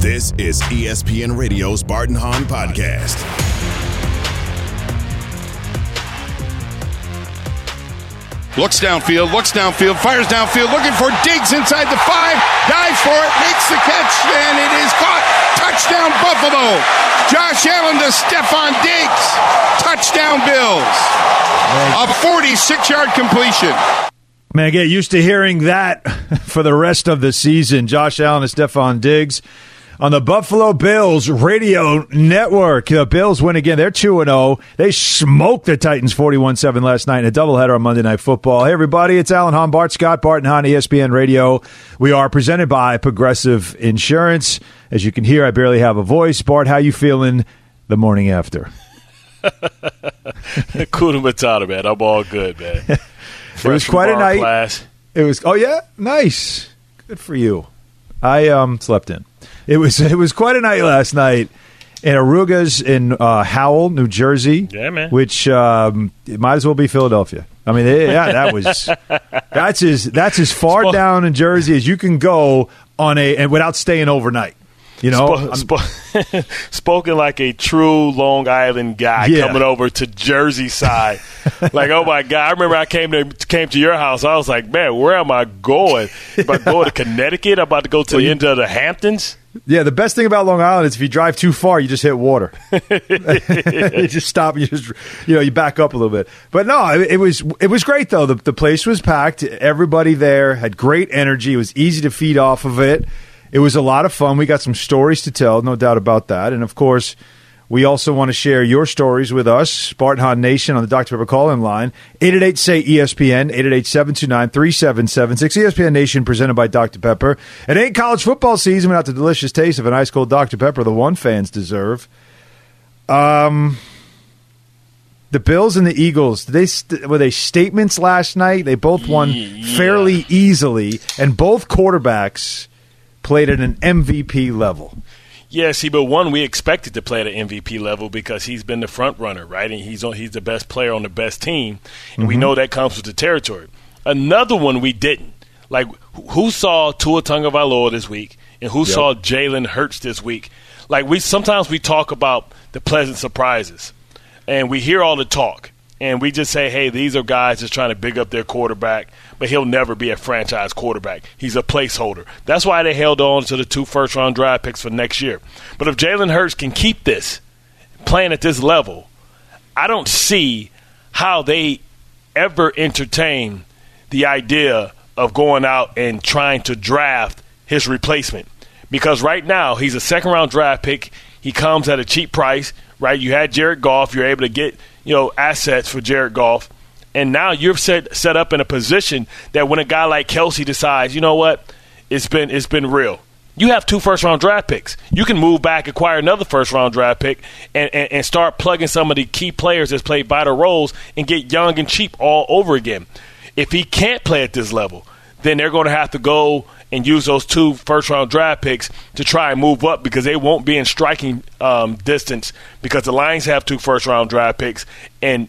This is ESPN Radio's Bart and Hahn Podcast. Looks downfield, fires downfield, looking for Diggs inside the 5, dives for it, makes the catch, and it is caught. Touchdown Buffalo. Josh Allen to Stephon Diggs. Touchdown Bills. A 46-yard completion. Man, get used to hearing that for the rest of the season. Josh Allen and Stephon Diggs on the Buffalo Bills radio network. The Bills win again. They're 2-0. They smoked the Titans 41-7 last night in a doubleheader on Monday Night Football. Hey, everybody, it's Alan Hahn, Bart Scott, Bart and Hahn, ESPN Radio. We are presented by Progressive Insurance. As you can hear, I barely have a voice. Bart, how you feeling the morning after? Kuna Matata, man. I'm all good, man. It was quite a night. Class. It was. Oh, yeah? Nice. Good for you. I slept in. It was quite a night last night in Arugas in Howell, New Jersey. Yeah, man. Which it might as well be Philadelphia. I mean, that's as far down in Jersey as you can go and without staying overnight. You know, spoken like a true Long Island guy coming over to Jersey side. Like, oh my God! I remember I came to your house. I was like, man, where am I going? Am I going to Connecticut? I'm about to go to the end of the Hamptons. Yeah, the best thing about Long Island is if you drive too far, you just hit water. You just stop. You back up a little bit. But no, it was great though. The place was packed. Everybody there had great energy. It was easy to feed off of it. It was a lot of fun. We got some stories to tell, no doubt about that. And, of course, we also want to share your stories with us, Bart and Hahn Nation on the Dr. Pepper call-in line, 888-SAY-ESPN, 888-729-3776. ESPN Nation presented by Dr. Pepper. It ain't college football season without the delicious taste of an ice-cold Dr. Pepper, the one fans deserve. The Bills and the Eagles, were they statements last night? They both won fairly easily, and both quarterbacks played at an MVP level. Yeah, see, but one we expected to play at an MVP level because he's been the front runner, right? And he's the best player on the best team, and we know that comes with the territory. Another one we didn't. Like, who saw Tua Tagovailoa this week, and who saw Jalen Hurts this week? Like, sometimes we talk about the pleasant surprises, and we hear all the talk, and we just say, hey, these are guys just trying to big up their quarterback, but he'll never be a franchise quarterback. He's a placeholder. That's why they held on to the 2 first-round draft picks for next year. But if Jalen Hurts can keep this, playing at this level, I don't see how they ever entertain the idea of going out and trying to draft his replacement. Because right now, he's a second-round draft pick. He comes at a cheap price, right? You had Jared Goff. You're able to get assets for Jared Goff. And now you're set up in a position that when a guy like Kelsey decides, you know what, it's been real. You have 2 first-round draft picks. You can move back, acquire another first-round draft pick, and start plugging some of the key players that's played vital roles and get young and cheap all over again. If he can't play at this level, then they're going to have to go and use those 2 first-round draft picks to try and move up because they won't be in striking distance because the Lions have 2 first-round draft picks, and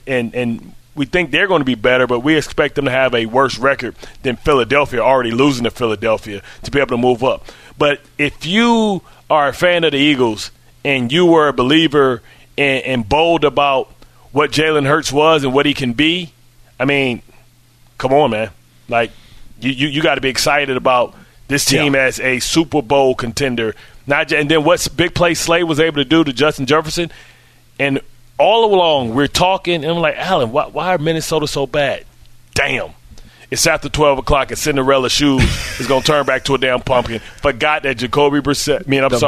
we think they're going to be better, but we expect them to have a worse record than Philadelphia, already losing to Philadelphia, to be able to move up. But if you are a fan of the Eagles and you were a believer and bold about what Jalen Hurts was and what he can be, I mean, come on, man. Like, you got to be excited about this team as a Super Bowl contender. And then what big play Slay was able to do to Justin Jefferson. And all along, we're talking, and I'm like, Alan, why are Minnesota so bad? Damn. It's after 12 o'clock, and Cinderella shoes is going to turn back to a damn pumpkin. Forgot that Jacoby Brissett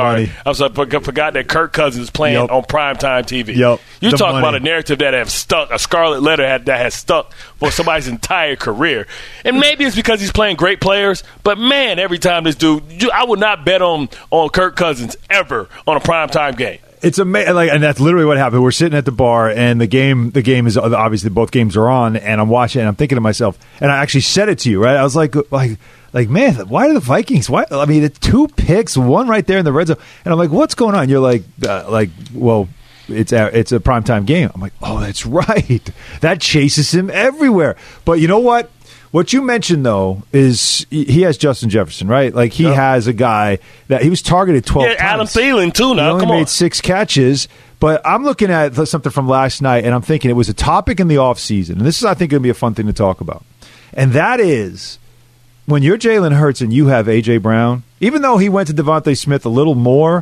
forgot that Kirk Cousins is playing on primetime TV. You talk about a narrative that has stuck, a scarlet letter that has stuck for somebody's entire career. And maybe it's because he's playing great players, but, man, every time this dude – I would not bet on Kirk Cousins ever on a primetime game. It's amazing, and that's literally what happened. We're sitting at the bar, and the game is obviously both games are on, and I'm watching, and I'm thinking to myself, and I actually said it to you, right? I was like, man, why are the Vikings? Why? I mean, the 2 picks, one right there in the red zone, and I'm like, what's going on? You're like, well, it's a primetime game. I'm like, oh, that's right. That chases him everywhere. But you know what? What you mentioned, though, is he has Justin Jefferson, right? Like, he has a guy that he was targeted 12 times. Adam Thielen, too, now. He only made 6 catches. But I'm looking at something from last night, and I'm thinking it was a topic in the offseason. And this is, I think, going to be a fun thing to talk about. And that is, when you're Jalen Hurts and you have A.J. Brown, even though he went to Devontae Smith a little more,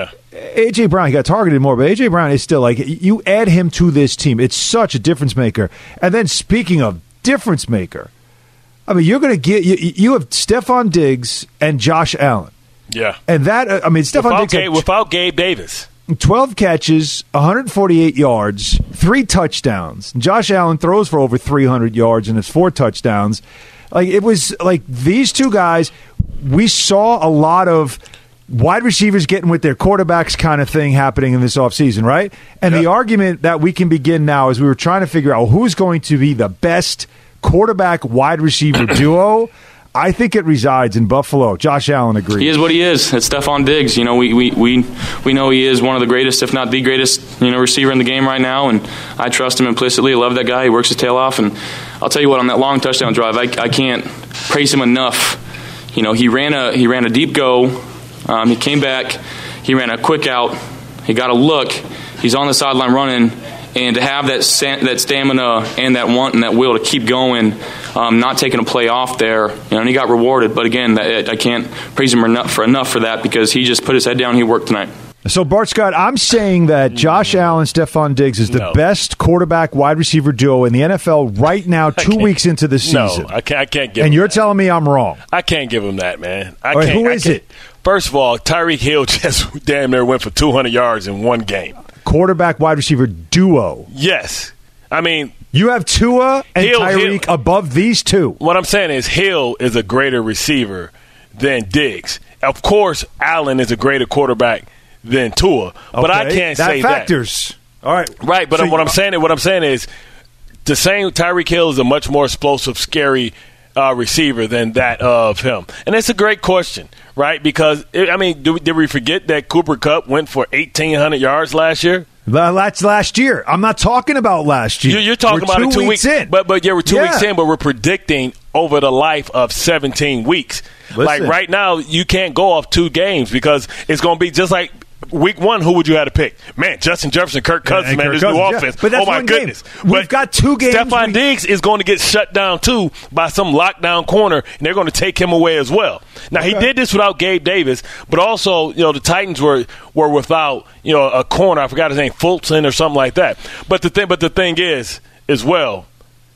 A.J. Brown, he got targeted more, but A.J. Brown is still, like, you add him to this team. It's such a difference maker. And then, speaking of difference maker, I mean, you're going to get you have Stephon Diggs and Josh Allen. Yeah. And that, I mean, Stephon Diggs without Gabe Davis. 12 catches, 148 yards, 3 touchdowns. Josh Allen throws for over 300 yards and has 4 touchdowns. Like, it was like these two guys, we saw a lot of wide receivers getting with their quarterbacks kind of thing happening in this offseason, right? And the argument that we can begin now is we were trying to figure out who's going to be the best quarterback wide receiver duo. I think it resides in Buffalo. Josh Allen agrees. He is what he is. It's Stephon Diggs. You know, we know he is one of the greatest, if not the greatest, receiver in the game right now, and I trust him implicitly. I love that guy. He works his tail off, and I'll tell you what, on that long touchdown drive, I can't praise him enough. You know, he ran a deep go. He came back. He ran a quick out. He got a look. He's on the sideline running. And to have that stamina and that want and that will to keep going, not taking a play off there, and he got rewarded. But again, I can't praise him enough for that because he just put his head down. He worked tonight. So, Bart Scott, I'm saying that Josh Allen, Stephon Diggs is the best quarterback wide receiver duo in the NFL right now, 2 weeks into the season. No, I can't give him And you're telling me I'm wrong. I can't give him that, man. Who is it? First of all, Tyreek Hill just damn near went for 200 yards in one game. Quarterback wide receiver duo. Yes. I mean, you have Tua and Tyreek above these two. What I'm saying is Hill is a greater receiver than Diggs. Of course, Allen is a greater quarterback than Tua, but I can't say that. Factors. All right. Right, but what I'm saying is the same Tyreek Hill is a much more explosive, scary receiver than that of him. And it's a great question, right? Because, did we forget that Cooper Kupp went for 1,800 yards last year? That's last year. I'm not talking about last year. You're talking about 2 weeks in. But we're 2 weeks in, but we're predicting over the life of 17 weeks. Listen. Like right now, you can't go off 2 games because it's going to be just like week 1, who would you have to pick? Man, Justin Jefferson, Kirk Cousins, man, this new offense. But that's oh, my goodness. We've got 2 games. Stephon Diggs is going to get shut down, too, by some lockdown corner, and they're going to take him away as well. Now, he did this without Gabe Davis, but also, the Titans were without, a corner. I forgot his name, Fulton or something like that. But the thing is, as well,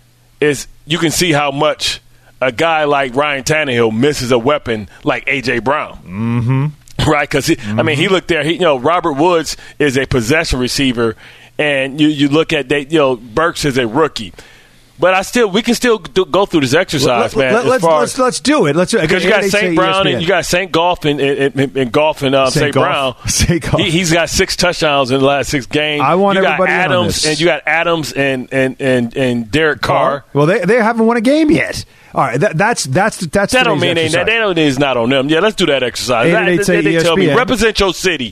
is you can see how much a guy like Ryan Tannehill misses a weapon like A.J. Brown. Mm-hmm. Right, because, he looked there. Robert Woods is a possession receiver, and you look at that. Burks is a rookie. But we can still go through this exercise, man. Let's do it. Because you got St. Brown and you got St. Golf and Golf and St. Brown. He's got 6 touchdowns in the last 6 games. I want everybody Adams, on this. and you got Adams and Derek Carr. Well, they haven't won a game yet. All right, that's that don't mean it's not on them. Yeah, let's do that exercise. 888 tell me, represent your city.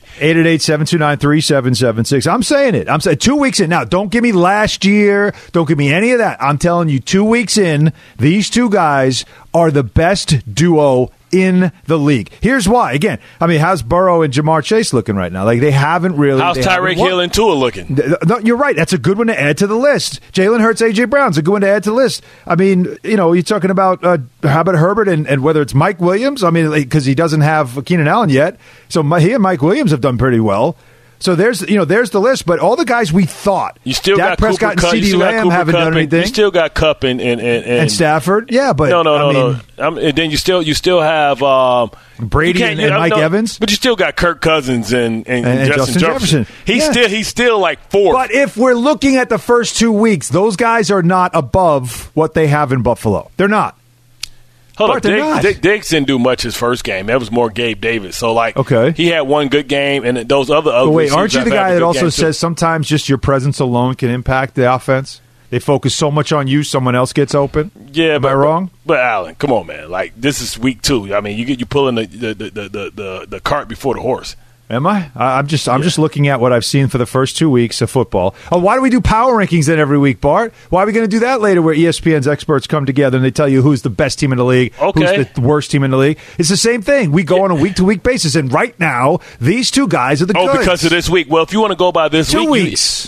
888-729-3776. I'm saying it. I'm saying 2 weeks in. Now, don't give me last year. Don't give me any of that. I'm telling you, 2 weeks in, these 2 guys are the best duo in the league. Here's why. Again, how's Burrow and Jamar Chase looking right now? Like, they haven't really. How's Tyreek Hill and Tua looking? No, you're right. That's a good one to add to the list. Jalen Hurts, A.J. Brown's a good one to add to the list. You're talking about how about Herbert and whether it's Mike Williams? Because he doesn't have Keenan Allen yet. So he and Mike Williams have done pretty well. So there's the list, but all the guys we thought. You still Dak got Prescott Cooper and CeeDee Lamb haven't done anything. You still got Kupp and Stafford. Yeah, but no. And then you still have Brady and Mike Evans. But you still got Kirk Cousins and Justin Jefferson. He's still like 4th. But if we're looking at the first 2 weeks, those guys are not above what they have in Buffalo. They're not. Hold on, Diggs didn't do much his first game. That was more Gabe Davis. So, he had one good game, and those other wait, aren't you the guy that also says sometimes just your presence alone can impact the offense? They focus so much on you, someone else gets open. Yeah, am I wrong? But Allen, come on, man. This is week 2. You pulling the cart before the horse. Am I? I'm just looking at what I've seen for the first 2 weeks of football. Oh, why do we do power rankings then every week, Bart? Why are we going to do that later where ESPN's experts come together and they tell you who's the best team in the league, who's the worst team in the league? It's the same thing. We go on a week-to-week basis, and right now, these two guys are the goods. Oh, because of this week. Well, if you want to go by this 2 weeks.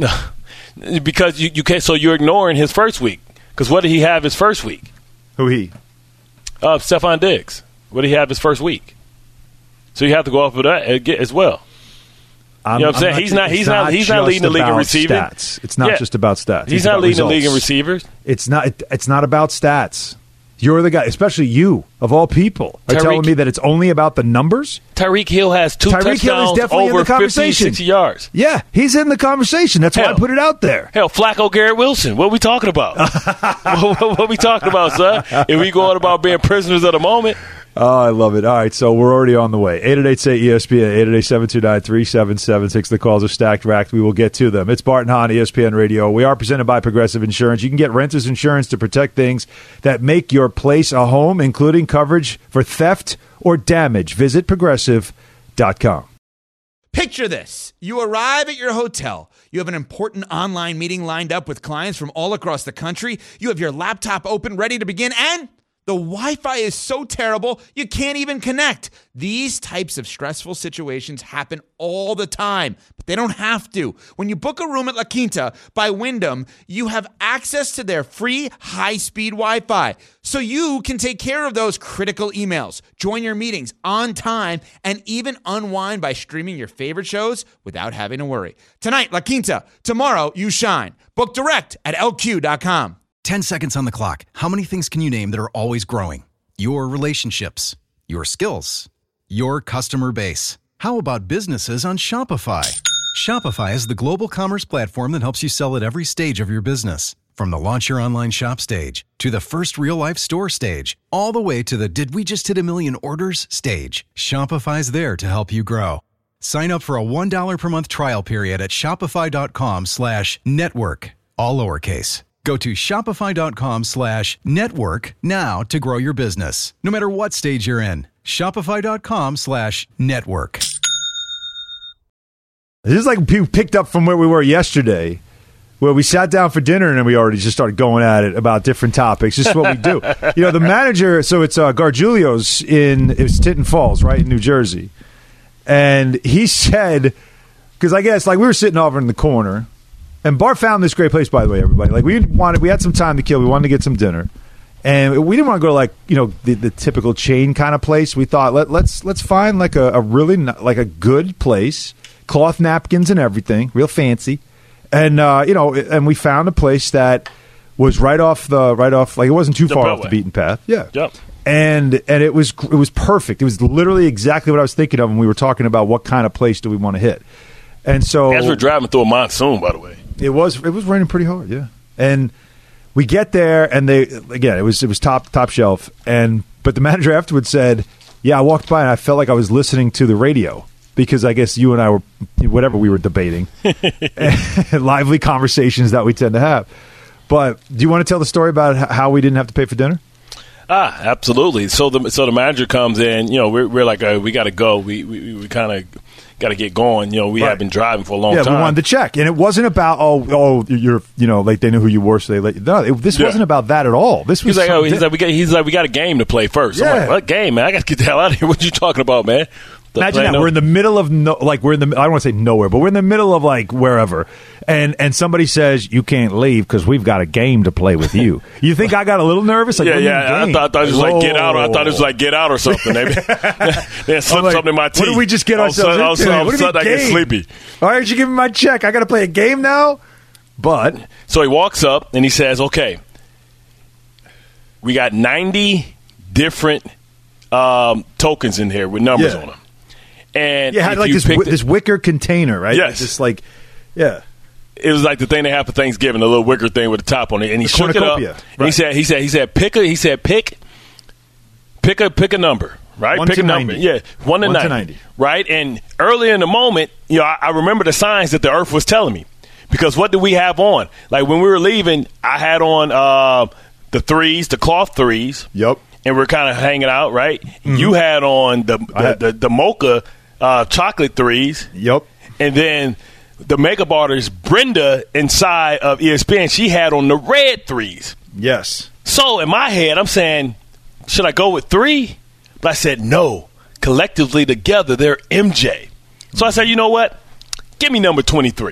Because you can't, so you're ignoring his first week. Because what did he have his first week? Who he? Stephon Diggs. What did he have his first week? So you have to go off of that as well. You know what I'm saying? He's not leading the league in receiving. Stats. It's not just about stats. He's not leading the league in receivers. It's not about stats. You're the guy, especially you, of all people, are telling me that it's only about the numbers? Tyreek Hill has two touchdowns over 50, 60 yards. Yeah, he's in the conversation. That's why I put it out there. Hell, Flacco, Garrett Wilson. What are we talking about? what are we talking about, son? If we going about being prisoners of the moment. Oh, I love it. All right, so we're already on the way. 888-ESPN, 888-729-3776. The calls are stacked, racked. We will get to them. It's Bart and Hahn, ESPN Radio. We are presented by Progressive Insurance. You can get renter's insurance to protect things that make your place a home, including coverage for theft or damage. Visit Progressive.com. Picture this. You arrive at your hotel. You have an important online meeting lined up with clients from all across the country. You have your laptop open, ready to begin, and the Wi-Fi is so terrible, you can't even connect. These types of stressful situations happen all the time, but they don't have to. When you book a room at La Quinta by Wyndham, you have access to their free high-speed Wi-Fi, so you can take care of those critical emails, join your meetings on time, and even unwind by streaming your favorite shows without having to worry. Tonight, La Quinta. Tomorrow, you shine. Book direct at LQ.com. 10 seconds on the clock. How many things can you name that are always growing? Your relationships, your skills, your customer base. How about businesses on Shopify? Shopify is the global commerce platform that helps you sell at every stage of your business. From the launch your online shop stage, to the first real-life store stage, all the way to the did we just hit a million orders stage. Shopify's there to help you grow. Sign up for a $1 per month trial period at shopify.com/network, all lowercase. Go to shopify.com/network now to grow your business, no matter what stage you're in. Shopify.com/network. This is like people picked up from where we were yesterday, where we sat down for dinner and then we already just started going at it about different topics. This is what we do. You know, the manager, so it's Gargiulo's it's Tinton Falls, right, in New Jersey. And he said, because I guess, like, we were sitting over in the corner. And Bart found this great place, by the way, everybody. Like, we had some time to kill. We wanted to get some dinner, and we didn't want to go to, like, you know, the typical chain kind of place. We thought let's find like a really like a good place, cloth napkins and everything, real fancy, and you know, and we found a place that was right off like it wasn't too far off the beaten path. Yeah. Yep. And it was perfect. It was literally exactly what I was thinking of when we were talking about what kind of place do we want to hit. And so as we're driving through a monsoon, by the way. It was raining pretty hard, yeah. And we get there, and it was top shelf. But the manager afterwards said, "Yeah, I walked by and I felt like I was listening to the radio because I guess you and I were whatever we were debating, lively conversations that we tend to have." But do you want to tell the story about how we didn't have to pay for dinner? Absolutely. So the manager comes in. You know, we're like, we got to go. We kind of got to get going. You know, we have been driving for a long time. Yeah, we wanted to check, and it wasn't about you're like they knew who you were, so they let you. No, this wasn't about that at all. This was he's like we got a game to play first. Yeah. I'm like, what game, man? I got to get the hell out of here. What you talking about, man? Imagine that. We're in the middle of we're in the. I don't want to say nowhere, but we're in the middle of like wherever, and somebody says you can't leave because we've got a game to play with you. You think I got a little nervous? Like, yeah. I thought it was like get out. I thought it was like get out or something. Maybe they slipped something in my teeth. What did we just get ourselves into? All of a sudden I get sleepy. All right, you give me my check. I got to play a game now. But so he walks up and he says, "Okay, we got 90 different tokens in here with numbers on them." And yeah, like this wicker container, right? Yes. Just like, yeah. It was like the thing they have for Thanksgiving, the little wicker thing with the top on it. And he shook it up. Right. And he said, pick a number, right? 1 pick to a number. 90. Yeah, 1 to 90. Right? And early in the moment, you know, I remember the signs that the earth was telling me. Because what did we have on? Like when we were leaving, I had on the threes, the cloth threes. Yep. And we're kind of hanging out, right? Mm-hmm. You had on the mocha chocolate threes. Yep. And then the makeup artist Brenda inside of ESPN, she had on the red threes. Yes. So in my head, I'm saying, should I go with 3? But I said, no. Collectively together, they're MJ. So I said, you know what? Give me number 23.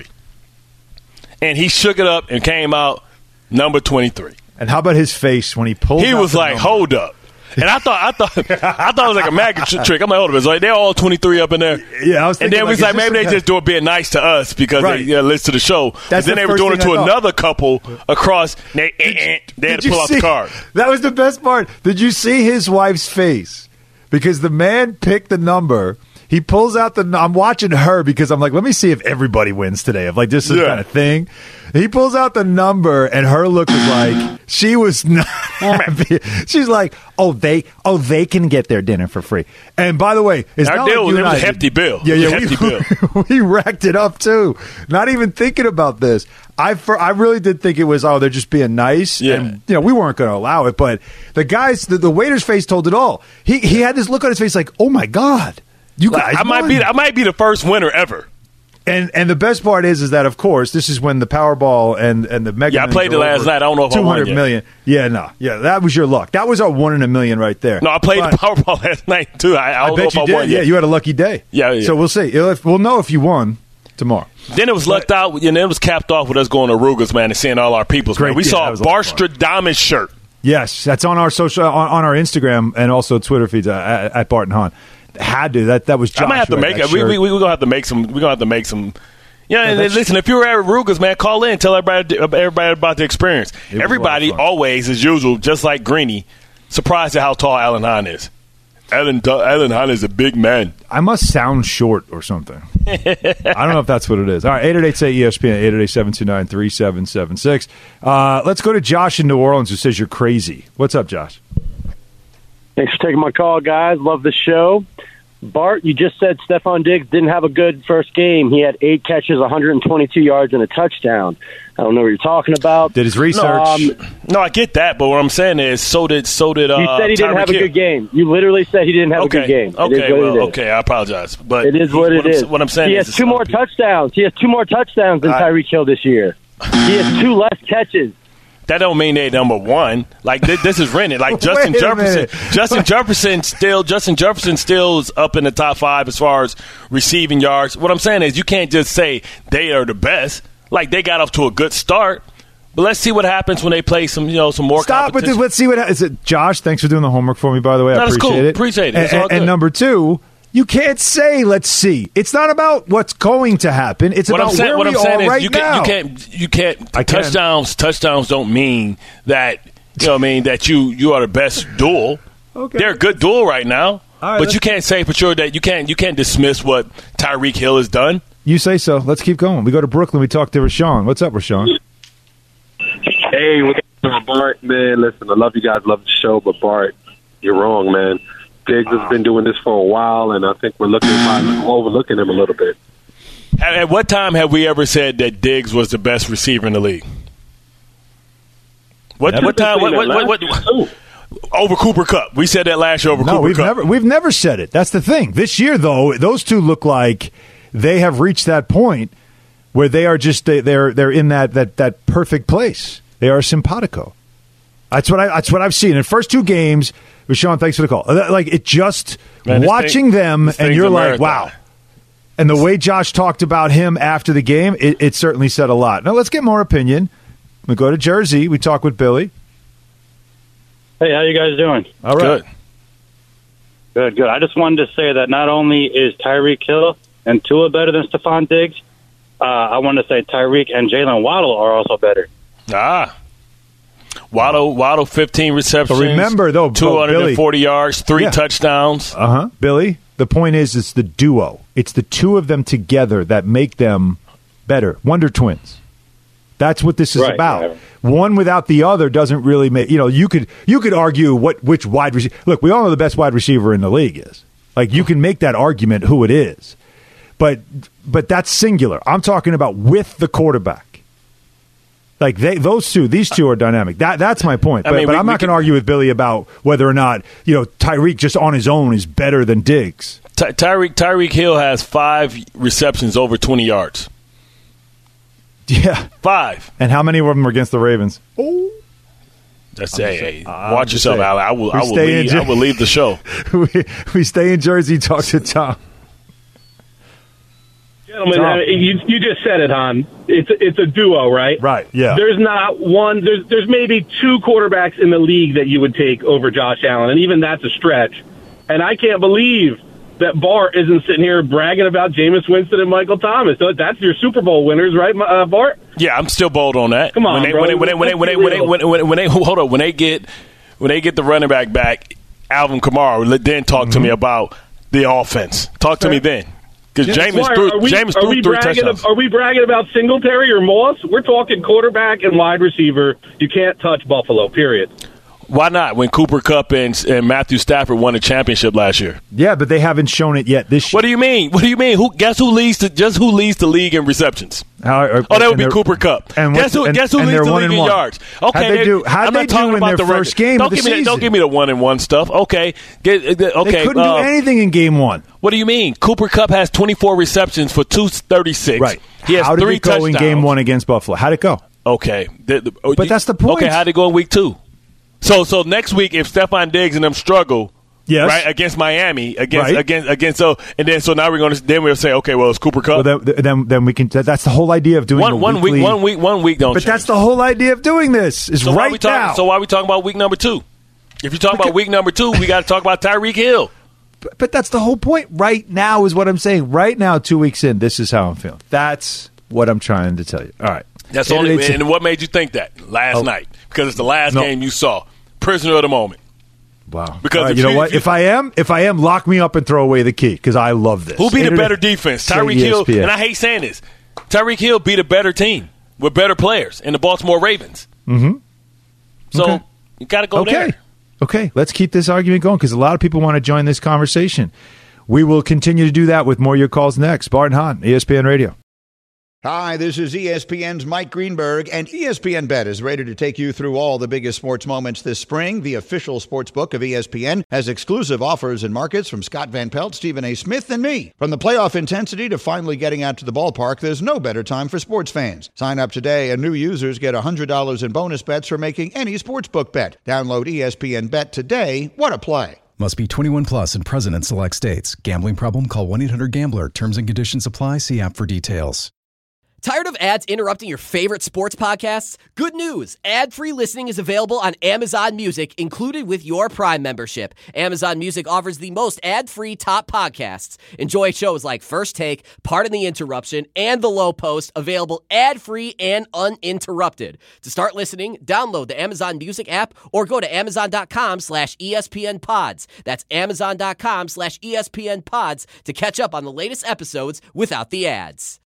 And he shook it up and came out number 23. And how about his face when he pulled? He was like, number? Hold up. And I thought it was like a magic trick. I'm like, hold up, so they're all 23 up in there. Yeah, I was thinking. And then we was like, maybe they just do it being nice to us because Right. they listen to the show. That's then the they were first doing it thing to I thought. another couple across. They had to pull out the card. That was the best part. Did you see his wife's face? Because the man picked the number. He pulls out I'm watching her because I'm like, let me see if everybody wins today. If like this is kind of thing. He pulls out the number and her look was like, she was not happy. She's like, they can get their dinner for free. And by the way, it's Our not deal like was a hefty bill. Yeah, It was a hefty bill. we racked it up too. Not even thinking about this. I really did think it was, they're just being nice. Yeah. And, we weren't going to allow it. But the guys, the waiter's face told it all. He had this look on his face like, oh my God. You guys I might be the first winner ever. And the best part is that, of course, this is when the Powerball and the Mega. Yeah, I played it last night. I don't know if I won yet. 200 million. Yeah, no. Yeah, that was your luck. That was our 1 in a million right there. No, I played the Powerball last night, too. I don't know bet if you I did. won Yeah, yet. you had a lucky day. Yeah. So we'll see. We'll know if you won tomorrow. Then it was lucked out, and it was capped off with us going to Ruger's, man, and seeing all our peoples, man. We Great, yeah, saw that was a lot of fun. Barstradamus shirt. Yes, that's on our social, on our Instagram and also Twitter feeds at Bart and Hahn. Had to. That was Josh. I might have to make it. We're gonna have to make some. We're gonna have to make some. Yeah, and listen. If you're at Ruger's, man, call in. Tell everybody about the experience. Everybody always, as usual, just like Greeny, surprised at how tall Alan Hahn is. Alan Hahn is a big man. I must sound short or something. I don't know if that's what it is. All right, 888-SAY-ESPN, 888-729-3776. Let's go to Josh in New Orleans who says you're crazy. What's up, Josh? Thanks for taking my call, guys. Love the show. Bart, you just said Stephon Diggs didn't have a good first game. He had 8 catches, 122 yards, and a touchdown. I don't know what you're talking about. Did his research. No, I get that, but what I'm saying is, so did. You said he didn't have a good game. You literally said he didn't have a good game. Okay, I apologize, but it is what it is. What I'm saying he is, has 2 more touchdowns. He has 2 more touchdowns than Tyreek Hill this year. He has 2 less catches. That don't mean they number one. Like this is rented. Like Justin Jefferson. Justin Jefferson still is up in the top 5 as far as receiving yards. What I'm saying is you can't just say they are the best. Like they got off to a good start. But let's see what happens when they play some more competition. But let's see what happens. Josh, thanks for doing the homework for me, by the way. I appreciate cool. it. Appreciate it. It's all good. And number 2, you can't say let's see. It's not about what's going to happen. It's about where we are right now. You can't. Touchdowns don't mean that that you are the best duel. Okay. They're a good duel right now. Right, but you can't say for sure that you can't dismiss what Tyreek Hill has done. You say so. Let's keep going. We go to Brooklyn. We talk to Rashawn. What's up, Rashawn? Hey, what's up, Bart? Man, listen, I love you guys, love the show, but Bart, you're wrong, man. Diggs has been doing this for a while, and I think we're overlooking him a little bit. At what time have we ever said that Diggs was the best receiver in the league? What time? Over Cooper Kupp. We said that last year over Cooper Kupp. We've never said it. That's the thing. This year, though, those two look like they have reached that point where they are just they're in that perfect place. They are simpatico. That's what I've seen in the first 2 games. Rashawn, thanks for the call. Like it just watching them, and you're like, wow. And the way Josh talked about him after the game, it certainly said a lot. Now let's get more opinion. We go to Jersey. We talk with Billy. Hey, how you guys doing? All right. Good. I just wanted to say that not only is Tyreek Hill and Tua better than Stephon Diggs, I want to say Tyreek and Jalen Waddle are also better. Waddle 15 receptions. But remember, though, 240 yards, 3 touchdowns. Billy, the point is it's the duo. It's the 2 of them together that make them better. Wonder Twins. That's what this is about. Yeah. One without the other doesn't really make. You could argue which wide receiver. Look, we all know the best wide receiver in the league is. Like you can make that argument who it is, but that's singular. I'm talking about with the quarterback. Like these two are dynamic. That's my point. But I'm not going to argue with Billy about whether or not Tyreek just on his own is better than Diggs. Tyreek Hill has 5 receptions over 20 yards. Yeah. 5. And how many of them were against the Ravens? Oh. Watch yourself, Al. I will leave the show. we stay in Jersey, talk to Tom. Gentlemen, you just said it, hon. It's a duo, right? Right, yeah. There's not one. There's maybe 2 quarterbacks in the league that you would take over Josh Allen, and even that's a stretch. And I can't believe that Bart isn't sitting here bragging about Jameis Winston and Michael Thomas. So that's your Super Bowl winners, right, Bart? Yeah, I'm still bold on that. Come on, when they get the running back, Alvin Kamara, then talk to me about the offense. Talk to me then. Because Jameis threw 3 touchdowns. Are we bragging about Singletary or Moss? We're talking quarterback and wide receiver. You can't touch Buffalo, period. Why not? When Cooper Kupp and Matthew Stafford won a championship last year. Yeah, but they haven't shown it yet this year. What do you mean? Guess who leads the league in receptions? That would be Cooper Kupp. Guess who leads the league in yards? Okay, how'd they do in their first game of the season? Don't give me the 1-1 stuff. Okay. They couldn't do anything in game 1. What do you mean? Cooper Kupp has 24 receptions for 236. Right. He has How did 3 it go touchdowns. in game 1 against Buffalo? How'd it go? Okay. But that's the point. Okay, how'd it go in week 2? So next week, if Stephon Diggs and them struggle, yes, right, against Miami, so now we'll say, okay, well, it's Cooper Kupp. Well, then we can. That's the whole idea of doing one week. Don't. But that's the whole idea of doing this. Is so right now. So why are we talking about week number 2? If you're talking about week number 2, we got to talk about Tyreek Hill. But that's the whole point. Right now is what I'm saying. Right now, 2 weeks in, this is how I'm feeling. That's what I'm trying to tell you. All right. That's only. And what made you think that last night? Because it's the last game you saw. Prisoner of the moment. Wow. Because you know what? If I am, lock me up and throw away the key because I love this. Who beat a better defense? Tyreek Hill. And I hate saying this. Tyreek Hill beat a better team with better players in the Baltimore Ravens. Mm-hmm. So you got to go there. Okay. Let's keep this argument going because a lot of people want to join this conversation. We will continue to do that with more of your calls next. Bart and Hahn, ESPN Radio. Hi, this is ESPN's Mike Greenberg, and ESPN Bet is ready to take you through all the biggest sports moments this spring. The official sports book of ESPN has exclusive offers and markets from Scott Van Pelt, Stephen A. Smith, and me. From the playoff intensity to finally getting out to the ballpark, there's no better time for sports fans. Sign up today, and new users get $100 in bonus bets for making any sportsbook bet. Download ESPN Bet today. What a play. Must be 21 plus and present in select states. Gambling problem? Call 1-800-GAMBLER. Terms and conditions apply. See app for details. Tired of ads interrupting your favorite sports podcasts? Good news! Ad-free listening is available on Amazon Music, included with your Prime membership. Amazon Music offers the most ad-free top podcasts. Enjoy shows like First Take, Pardon the Interruption, and The Low Post, available ad-free and uninterrupted. To start listening, download the Amazon Music app or go to amazon.com/ESPN Pods. That's amazon.com/ESPN Pods to catch up on the latest episodes without the ads.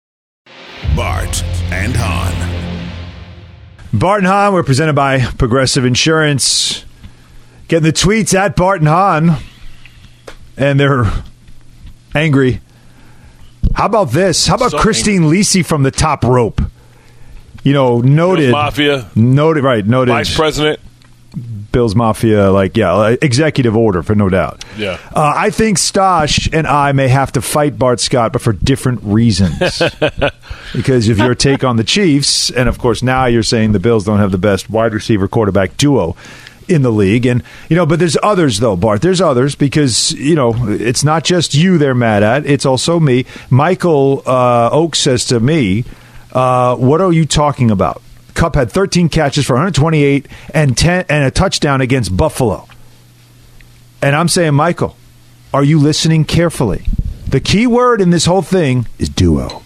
Bart and Hahn. Bart and Hahn, we're presented by Progressive Insurance. Getting the tweets at Bart and Hahn, and they're angry. How about this? How about Christine Lisi from the top rope? You know, noted Mafia, noted vice president. Bills Mafia, executive order for no doubt. Yeah. I think Stosh and I may have to fight Bart Scott, but for different reasons. Because if your take on the Chiefs, and of course now you're saying the Bills don't have the best wide receiver quarterback duo in the league, and but there's others though, Bart. There's others because it's not just you they're mad at; it's also me. Michael Oak says to me, "What are you talking about? Kupp had 13 catches for 128 and a touchdown against Buffalo." And I'm saying, Michael, are you listening carefully? The key word in this whole thing is duo.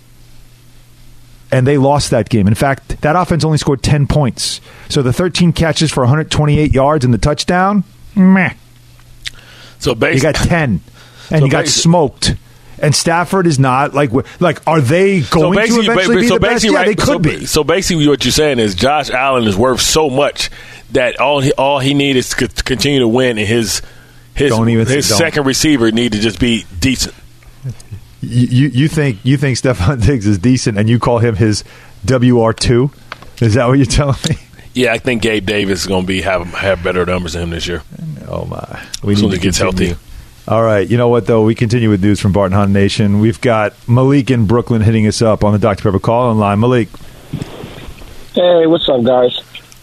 And they lost that game. In fact, that offense only scored 10 points. So the 13 catches for 128 yards and the touchdown, meh. So basically, you got 10, and you got smoked. And Stafford is not are they going to eventually be the best? Yeah, they could be. So basically, what you're saying is Josh Allen is worth so much that all he needs is to continue to win, and his second receiver need to just be decent. You think Stephon Diggs is decent, and you call him his WR2? Is that what you're telling me? Yeah, I think Gabe Davis is going to have better numbers than him this year. Oh my! We need to get healthy. All right. You know what, though? We continue with news from Bart and Hahn Nation. We've got Malik in Brooklyn hitting us up on the Dr. Pepper call line. Malik. Hey, what's up, guys?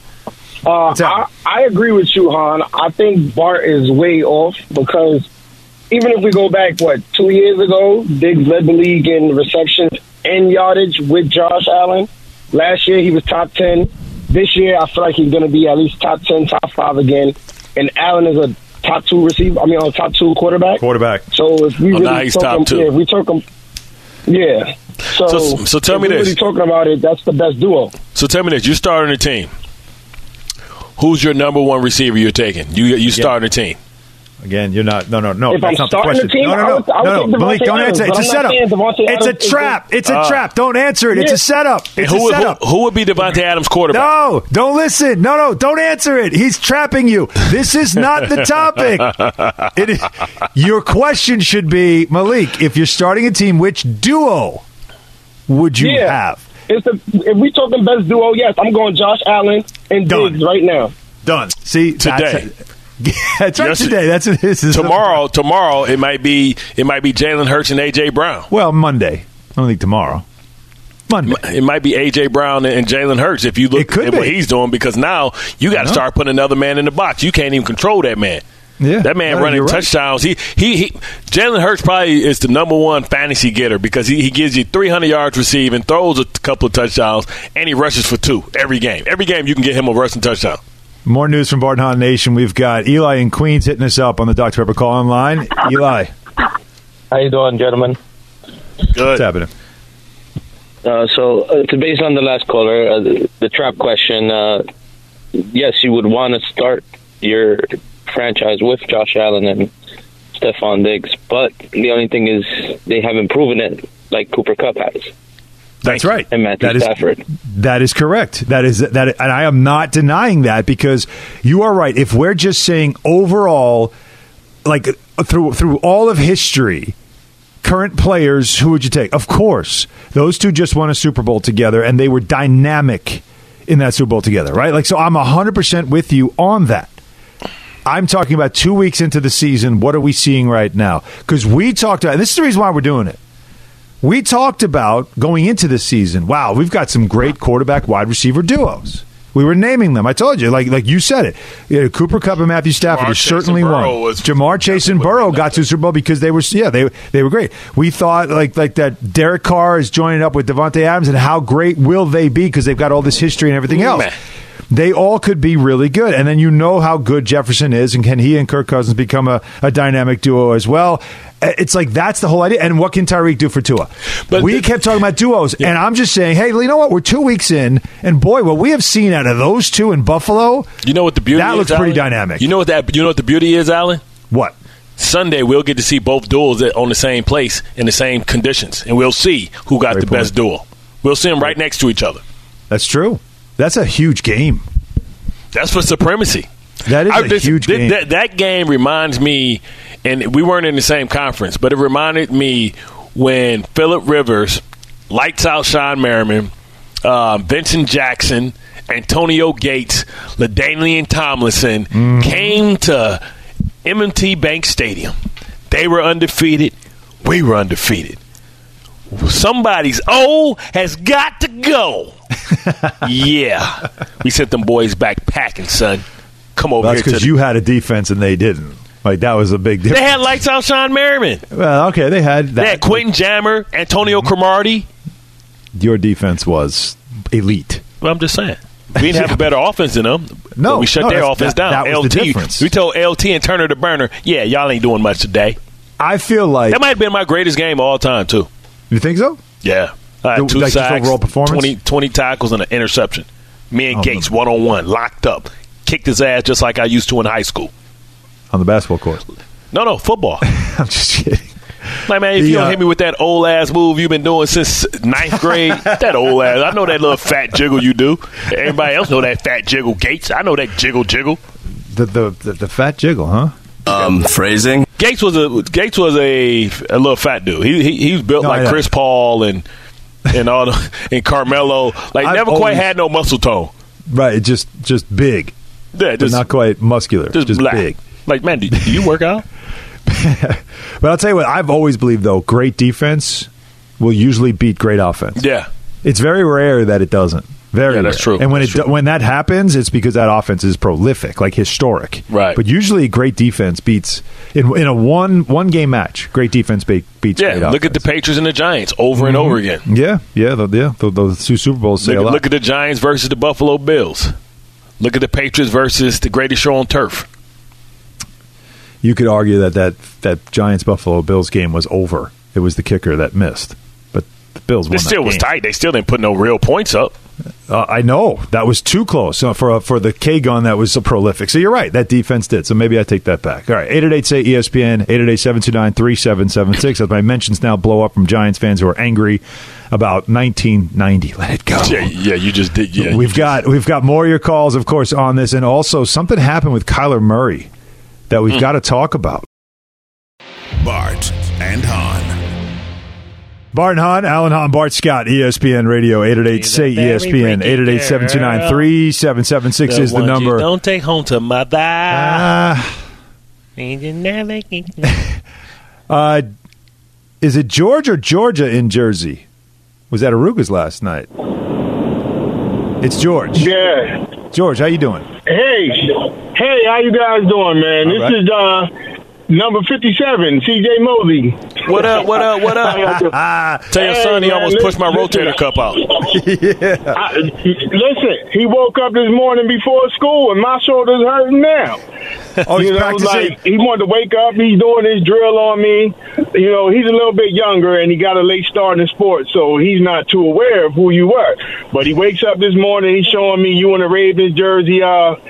I agree with you, Hahn. I think Bart is way off because even if we go back, 2 years ago, Diggs led the league in receptions and yardage with Josh Allen. Last year, he was top 10. This year, I feel like he's going to be at least top 10, top 5 again. And Allen is a top 2 receiver. Top 2 quarterback. So if we he's top 2. Yeah, if we talk him, yeah. So tell me this. Really talking about it, that's the best duo. So tell me this: you're starting a team. Who's your number one receiver you're taking? You starting a team. Again, you're not. No. If That's I'm not the starting question. the team, No. Malik, don't answer. It's a setup. It's a trap. It's a trap. Don't answer it. It's a setup. It's a setup. Who would be Devontae Adams' quarterback? No, don't listen. No, don't answer it. He's trapping you. This is not the topic. Your question should be, Malik, if you're starting a team, which duo would you have? If we talking best duo, yes, I'm going Josh Allen and Diggs right now. Done. See, today. That's right. Today. That's what this is. Tomorrow, it might be Jalen Hurts and A.J. Brown. Well, Monday. I don't think tomorrow. Monday. It might be A.J. Brown and Jalen Hurts if you look at what he's doing, because now you got to start putting another man in the box. You can't even control that man. Yeah, that man running touchdowns. He Jalen Hurts probably is the number one fantasy getter because he gives you 300 yards receiving, throws a couple of touchdowns, and he rushes for 2 every game. Every game you can get him a rushing touchdown. More news from Bart and Hahn Nation. We've got Eli in Queens hitting us up on the Dr. Pepper call line. Eli. How you doing, gentlemen? Good. What's happening? So based on the last caller, the trap question, yes, you would want to start your franchise with Josh Allen and Stephon Diggs, but the only thing is they haven't proven it like Cooper Kupp has. That's right. And Matthew Stafford. That is correct. That, and I am not denying that, because you are right. If we're just saying overall, like through all of history, current players, who would you take? Of course, those two just won a Super Bowl together, and they were dynamic in that Super Bowl together, right? Like, so I'm 100% with you on that. I'm talking about 2 weeks into the season. What are we seeing right now? Because we talked about, and this is the reason why we're doing it. We talked about going into this season, wow, we've got some great quarterback wide receiver duos. We were naming them. I told you, like you said it. Cooper Kupp and Matthew Stafford is certainly one. Jamar Chase and Burrow got to the Super Bowl because they were great. We thought like that Derek Carr is joining up with Devontae Adams, and how great will they be because they've got all this history and everything else. They all could be really good. And then you know how good Jefferson is, and can he and Kirk Cousins become a dynamic duo as well? It's like that's the whole idea. And what can Tyreek do for Tua? But we kept talking about duos, and I'm just saying, hey, you know what? We're 2 weeks in, and boy, what we have seen out of those two in Buffalo, you know what the beauty that is, looks pretty dynamic. You know what the beauty is, Alan? What? Sunday we'll get to see both duos on the same place in the same conditions, and we'll see who got the best duo. We'll see them right next to each other. That's true. That's a huge game. That's for supremacy. That is a huge game. That game reminds me, and we weren't in the same conference, but it reminded me when Phillip Rivers, Lights Out Sean Merriman, Vincent Jackson, Antonio Gates, LaDainian Tomlinson came to M&T Bank Stadium. They were undefeated. We were undefeated. Somebody's has got to go. Yeah. We sent them boys back packing, son. Come over here. That's because you had a defense and they didn't. Like, that was a big difference. They had Lights Out Sean Merriman. Well, okay, they had that. They had Quentin Jammer, Antonio Cromartie. Your defense was elite. Well, I'm just saying. We didn't have a better offense than them. No. We shut their offense down. That was the difference. We told LT and Turner the Burner, yeah, y'all ain't doing much today. I feel like that might have been my greatest game of all time, too. You think so? Yeah. I had 2 sacks, overall performance? 20 tackles, and an interception. Me and Gates, one-on-one, locked up. Kicked his ass just like I used to in high school. On the basketball court? No, football. I'm just kidding. Like, man, if you don't hit me with that old-ass move you've been doing since 9th grade, that old-ass, I know that little fat jiggle you do. Everybody else know that fat jiggle. Gates, I know that jiggle. The fat jiggle, huh? Phrasing. Gates was a little fat dude. He was built like Chris Paul and Carmelo. Like, never quite had no muscle tone. Right, just big. Yeah, but not quite muscular. Just black. big. Like, man, do you work out? But I'll tell you what, I've always believed, though, great defense will usually beat great offense. Yeah. It's very rare that it doesn't. Very rare. That's true. And when that's when that happens, it's because that offense is prolific, like historic. Right. But usually great defense beats, in a one-game match, great defense beats great offense. Look at the Patriots and the Giants over and over again. Yeah. Those two Super Bowls say a lot. Look at the Giants versus the Buffalo Bills. Look at the Patriots versus the greatest show on turf. You could argue that Giants-Buffalo Bills game was over. It was the kicker that missed. But the Bills won It still that was game. tight. They still didn't put no real points up. I know. That was too close for the K-gun that was so prolific. So you're right. That defense did. So maybe I take that back. All right. 888-SAY-ESPN, 888-729-3776. As my mentions now blow up from Giants fans who are angry about 1990. Let it go. Yeah, you just did. Yeah, We've got more of your calls, of course, on this. And also something happened with Kyler Murray that we've got to talk about. Bart and Hahn. Bart and Hahn, Alan Hahn, Bart Scott, ESPN Radio, 888-SAY-ESPN, 888-729-3776 is the number. Don't take home to mother. Is it George or Georgia in Jersey? Was at Aruga's last night. It's George. Yeah. George, how you doing? Hey, how you guys doing, man? All This is number 57, CJ Mosley. What up? Tell your son he almost pushed my rotator cuff out. Listen, he woke up this morning before school, and my shoulder's hurting now. Oh, he's practicing? Like, he wanted to wake up. He's doing his drill on me. You know, he's a little bit younger, and he got a late start in sports, so he's not too aware of who you were. But he wakes up this morning, he's showing me you in a Ravens jersey,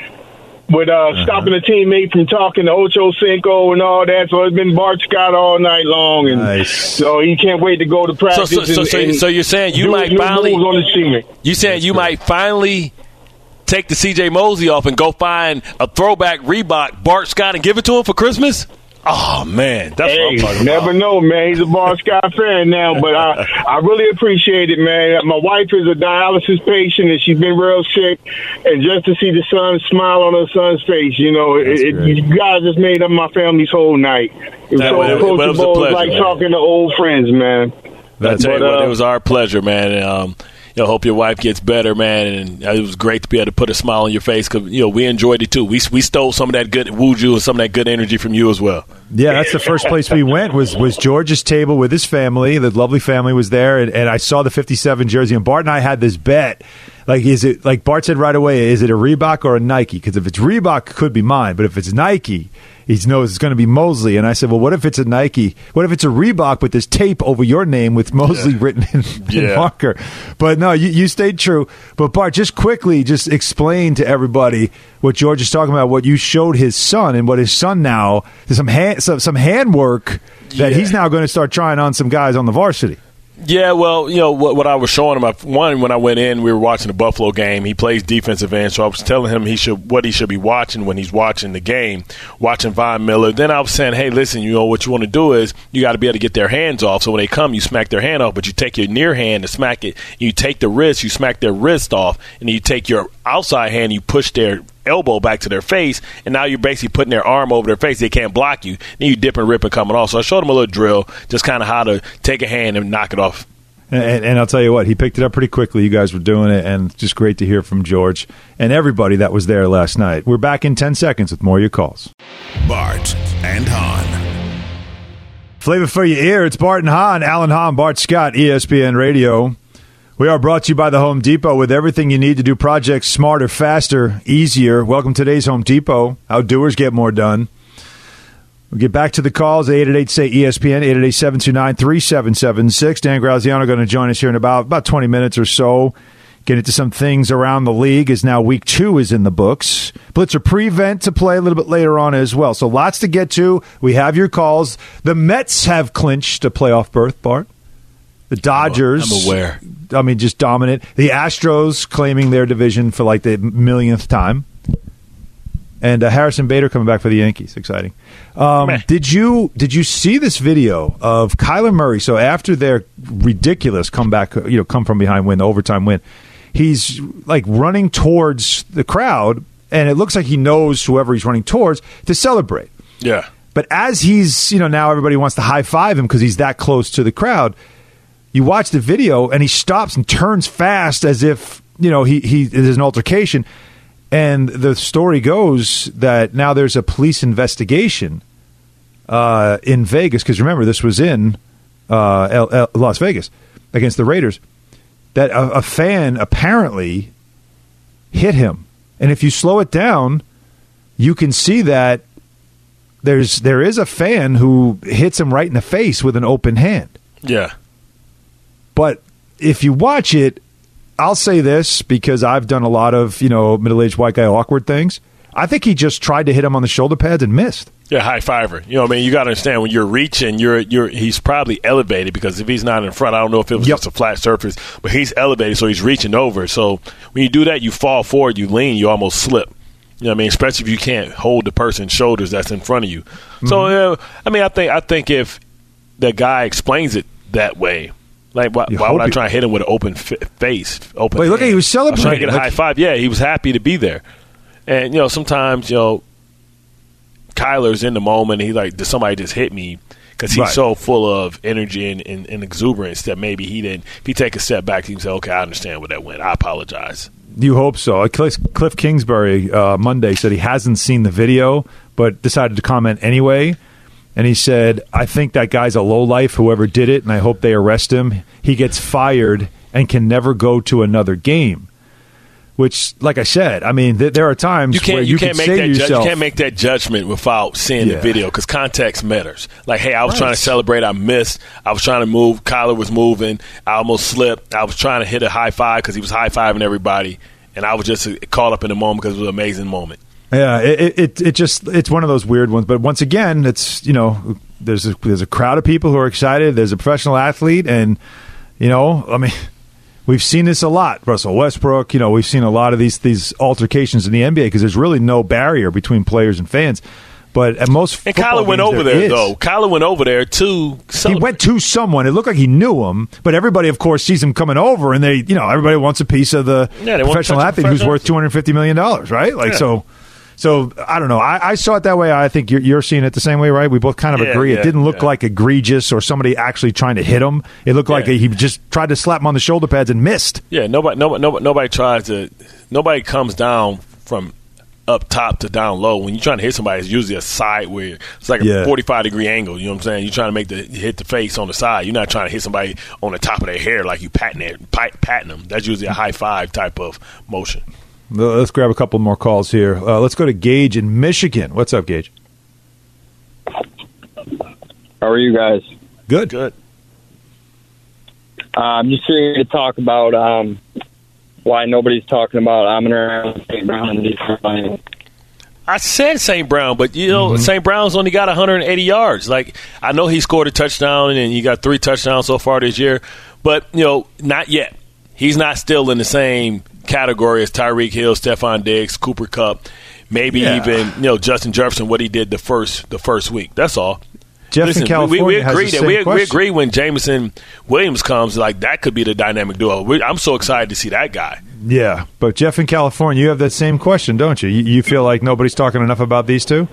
with stopping a teammate from talking to Ocho Cinco and all that. So it's been Bart Scott all night long, and so he can't wait to go to practice. So you're saying you might finally on the team. You saying you might finally take the CJ Mosley off and go find a throwback Reebok Bart Scott and give it to him for Christmas? Oh, man. That's what I'm talking never about. know, man. He's a Bart Scott fan now, but I really appreciate it, man. My wife is a dialysis patient, and she's been real sick, and just to see the sun smile on her son's face, you know, you guys just made up my family's whole night. It was so approachable. It was a pleasure, like man. talking to old friends, man. It was our pleasure, man. I hope your wife gets better, man. And it was great to be able to put a smile on your face because we enjoyed it too. We stole some of that good wooju and some of that good energy from you as well. Yeah, that's the first place we went was George's table with his family. The lovely family was there, and I saw the 57 jersey. And Bart and I had this bet. Like, is it like Bart said right away? Is it a Reebok or a Nike? Because if it's Reebok, it could be mine. But if it's Nike, he knows it's going to be Mosley. And I said, well, what if it's a Nike? What if it's a Reebok with this tape over your name with Mosley written in marker? But no, you stayed true. But Bart, just quickly, just explain to everybody what George is talking about, what you showed his son, and what his son now, some handwork that he's now going to start trying on some guys on the varsity. Yeah, well, what I was showing him, when I went in, we were watching the Buffalo game. He plays defensive end, so I was telling him what he should be watching when he's watching the game, watching Von Miller. Then I was saying, hey, listen, what you want to do is you got to be able to get their hands off. So when they come, you smack their hand off, but you take your near hand to smack it. You take the wrist, you smack their wrist off, and then you take your outside hand, you push their elbow back to their face, and now you're basically putting their arm over their face. They can't block you. Then you dip and rip and coming off. So I showed him a little drill, just kind of how to take a hand and knock it off. And I'll tell you what, he picked it up pretty quickly. You guys were doing it, and just great to hear from George and everybody that was there last night. We're back in 10 seconds with more of your calls. Bart and Hahn. Flavor for your ear. It's Bart and Hahn. Alan Hahn, Bart Scott, ESPN Radio. We are brought to you by the Home Depot with everything you need to do projects smarter, faster, easier. Welcome to today's Home Depot. How doers get more done. We'll get back to the calls, 888-SAY-ESPN, 888-729-3776. Dan Graziano going to join us here in about 20 minutes or so. Get into some things around the league as now week 2 is in the books. Blitzer prevent to play a little bit later on as well. So lots to get to. We have your calls. The Mets have clinched a playoff berth, Bart. The Dodgers, I'm aware. I mean, just dominant. The Astros claiming their division for like the millionth time. And Harrison Bader coming back for the Yankees. Exciting. Did you see this video of Kyler Murray? So after their ridiculous comeback, come from behind win, the overtime win, he's like running towards the crowd, and it looks like he knows whoever he's running towards to celebrate. Yeah. But as he's, now everybody wants to high-five him because he's that close to the crowd. You watch the video, and he stops and turns fast as if, there's an altercation. And the story goes that now there's a police investigation in Vegas, because remember, this was in Las Vegas against the Raiders, that a fan apparently hit him. And if you slow it down, you can see that there is a fan who hits him right in the face with an open hand. Yeah. But if you watch it, I'll say this because I've done a lot of, middle-aged white guy awkward things. I think he just tried to hit him on the shoulder pads and missed. Yeah, high fiver. You got to understand when you're reaching, he's probably elevated, because if he's not in front, I don't know if it was just a flat surface, but he's elevated, so he's reaching over. So when you do that, you fall forward, you lean, you almost slip. Especially if you can't hold the person's shoulders that's in front of you. So I think if the guy explains it that way, like why would I try and hit him with an open face? Open. But look, he was celebrating. Trying to get a high five. Yeah, he was happy to be there. And sometimes Kyler's in the moment. He's like, did somebody just hit me? Because he's so full of energy and exuberance that maybe he didn't. If he take a step back, he can say, "Okay, I understand where that went. I apologize." You hope so. Cliff Kingsbury Monday said he hasn't seen the video, but decided to comment anyway. And he said, I think that guy's a lowlife, whoever did it, and I hope they arrest him. He gets fired and can never go to another game. Which, like I said, there are times where you can say to yourself, you can't make that judgment without seeing the video, because context matters. Like, hey, I was trying to celebrate, I missed. I was trying to move, Kyler was moving, I almost slipped. I was trying to hit a high five because he was high-fiving everybody, and I was just caught up in the moment because it was an amazing moment. Yeah, it's one of those weird ones. But once again, it's there's a crowd of people who are excited. There's a professional athlete, and we've seen this a lot. Russell Westbrook, we've seen a lot of these altercations in the NBA because there's really no barrier between players and fans. But at most, and Kyler went over there though. Kyler went over there to celebrate. He went to someone. It looked like he knew him, but everybody, of course, sees him coming over, and they, everybody wants a piece of the professional athlete who's worth $250 million, right? Like So I don't know. I saw it that way. I think you're seeing it the same way, right? We both kind of agree. It didn't look like egregious or somebody actually trying to hit him. It looked like he just tried to slap him on the shoulder pads and missed. Yeah, nobody tries to. Nobody comes down from up top to down low. When you're trying to hit somebody, it's usually a side where it's like a 45-degree angle. You know what I'm saying? You're trying to hit the face on the side. You're not trying to hit somebody on the top of their hair like you patting them. That's usually a high five type of motion. Let's grab a couple more calls here. Let's go to Gage in Michigan. What's up, Gage? How are you guys? Good. I'm just here to talk about why nobody's talking about Amon-Ra St. Brown and these playing. I said St. Brown, but St. Brown's only got 180 yards. Like, I know he scored a touchdown and he got 3 touchdowns so far this year, but not yet. He's not still in the same category as Tyreek Hill, Stephon Diggs, Cooper Kupp, maybe even Justin Jefferson. What he did the first week. That's all. Jeff in California we agree when Jameson Williams comes, like that could be the dynamic duo. I'm so excited to see that guy. Yeah, but Jeff in California, you have that same question, don't you? You feel like nobody's talking enough about these two?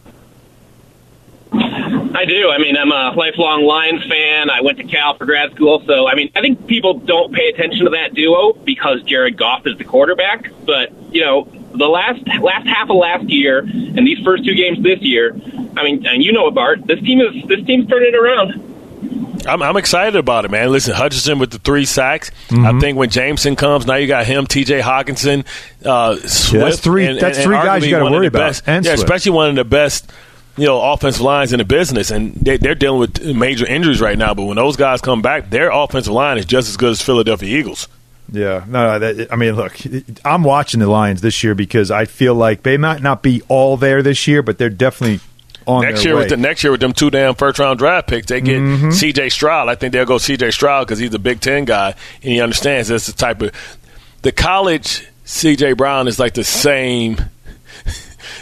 I do. I'm a lifelong Lions fan. I went to Cal for grad school. So, I think people don't pay attention to that duo because Jared Goff is the quarterback. But, the last half of last year and these first 2 games this year, and Bart, this team's turning it around. I'm excited about it, man. Listen, Hutchinson with the 3 sacks. Mm-hmm. I think when Jameson comes, now you got him, T.J. Hawkinson, Swift. That's three guys you got to worry about. Especially one of the best offensive lines in the business, and they're dealing with major injuries right now. But when those guys come back, their offensive line is just as good as Philadelphia Eagles. Yeah. No, look, I'm watching the Lions this year because I feel like they might not be all there this year, but they're definitely on next their year way. Next year with them 2 damn first-round draft picks, they get C.J. Stroud. I think they'll go C.J. Stroud because he's a Big Ten guy, and he understands that's the type of – the college C.J. Brown is like the same –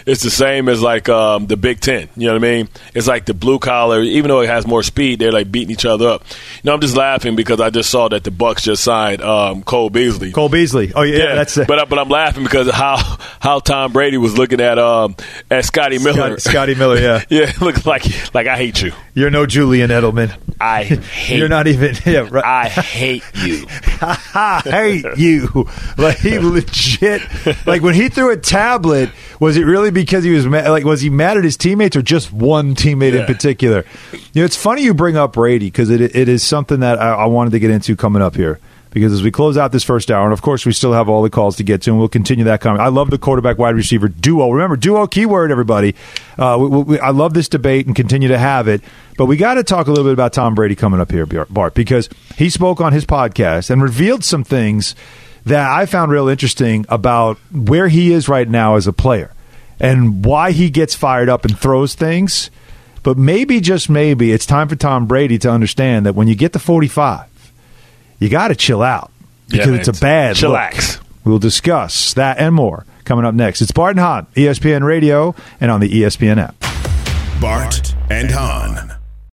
it's the same as like the Big Ten. You know what I mean? It's like the blue collar. Even though it has more speed, they're like beating each other up. I'm just laughing because I just saw that the Bucks just signed Cole Beasley. Cole Beasley. Oh yeah, that's it. But I'm laughing because of how Tom Brady was looking at Scotty Miller. Scotty Miller, yeah. Yeah, it looks like I hate you. You're no Julian Edelman. I hate. You're not even. Yeah, right. I hate you. I hate you. Like he legit. Like when he threw a tablet, was it really because he was mad? Like was he mad at his teammates or just one teammate in particular? It's funny you bring up Brady because it is something that I wanted to get into coming up here. Because as we close out this first hour, and of course we still have all the calls to get to, and we'll continue that comment. I love the quarterback-wide receiver duo. Remember, duo, keyword, everybody. I love this debate and continue to have it. But we got to talk a little bit about Tom Brady coming up here, Bart, because he spoke on his podcast and revealed some things that I found real interesting about where he is right now as a player and why he gets fired up and throws things. But maybe, just maybe, it's time for Tom Brady to understand that when you get to 45, you got to chill out because it's a bad chillax. Look. We'll discuss that and more coming up next. It's Bart and Hahn, ESPN Radio, and on the ESPN app. Bart and Hahn.